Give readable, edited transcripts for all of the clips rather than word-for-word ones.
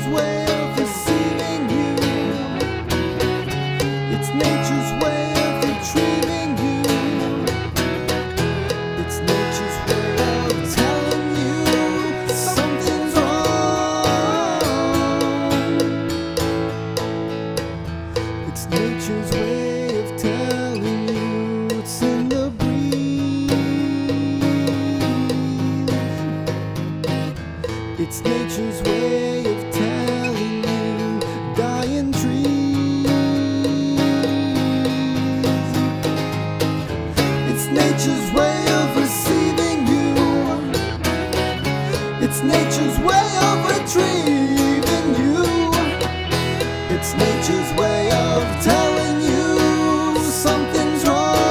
way of receiving you. It's nature's way of retrieving you. It's nature's way of telling you something's wrong. It's nature's way of telling you it's in the breeze. It's nature's way of telling you dying trees. It's nature's way of receiving you. It's nature's way of retrieving you. It's nature's way of telling you something's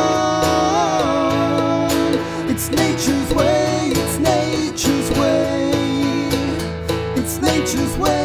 wrong. It's nature's way, it's nature's way. It's nature's way.